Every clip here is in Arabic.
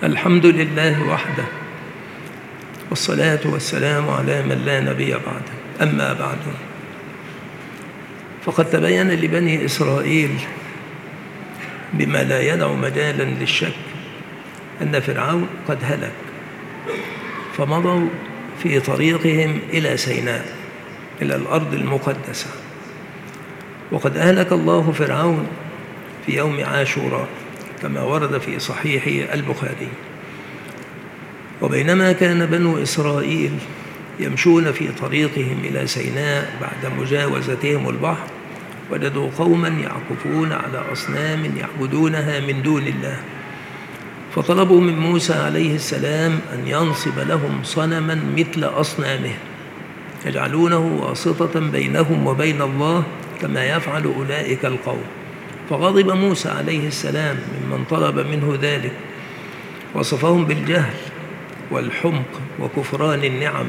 الحمد لله وحده، والصلاة والسلام على من لا نبي بعده. أما بعد، فقد تبين لبني إسرائيل بما لا يدع مجالا للشك أن فرعون قد هلك، فمضوا في طريقهم إلى سيناء، إلى الأرض المقدسة. وقد أهلك الله فرعون في يوم عاشوراء كما ورد في صحيح البخاري. وبينما كان بنو إسرائيل يمشون في طريقهم إلى سيناء بعد مجاوزتهم البحر، وجدوا قوما يعكفون على أصنام يعبدونها من دون الله، فطلبوا من موسى عليه السلام أن ينصب لهم صنما مثل أصنامهم يجعلونه واسطة بينهم وبين الله كما يفعل أولئك القوم. فغضب موسى عليه السلام ممن طلب منه ذلك، وصفهم بالجهل والحمق وكفران النعم،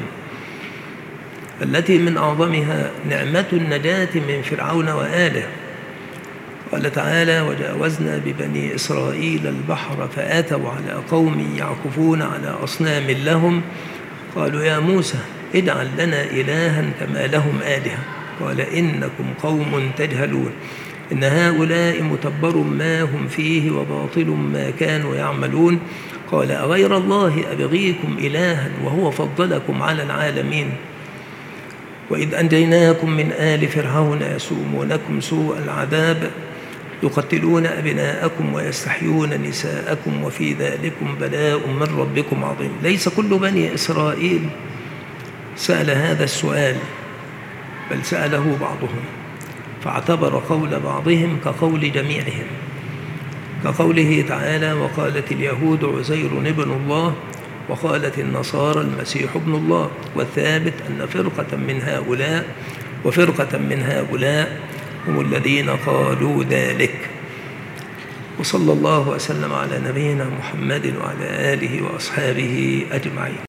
التي من أعظمها نعمة النجاة من فرعون وآله. قال تعالى: وجاوزنا ببني إسرائيل البحر فآتوا على قوم يعكفون على أصنام لهم قالوا يا موسى اجعل لنا إلها كما لهم آلهة قال إنكم قوم تجهلون إن هؤلاء متبر ما هم فيه وباطل ما كانوا يعملون قال أغير الله أبغيكم إلها وهو فضلكم على العالمين وإذ أنجيناكم من آل فرعون يسومونكم سوء العذاب يقتلون أبناءكم ويستحيون نساءكم وفي ذلكم بلاء من ربكم عظيم. ليس كل بني إسرائيل سأل هذا السؤال، بل سأله بعضهم، فاعتبر قول بعضهم كقول جميعهم، كقوله تعالى: وقالت اليهود عزير ابن الله وقالت النصارى المسيح ابن الله. والثابت أن فرقة من هؤلاء وفرقة من هؤلاء هم الذين قالوا ذلك. وصلى الله وسلم على نبينا محمد وعلى آله وأصحابه أجمعين.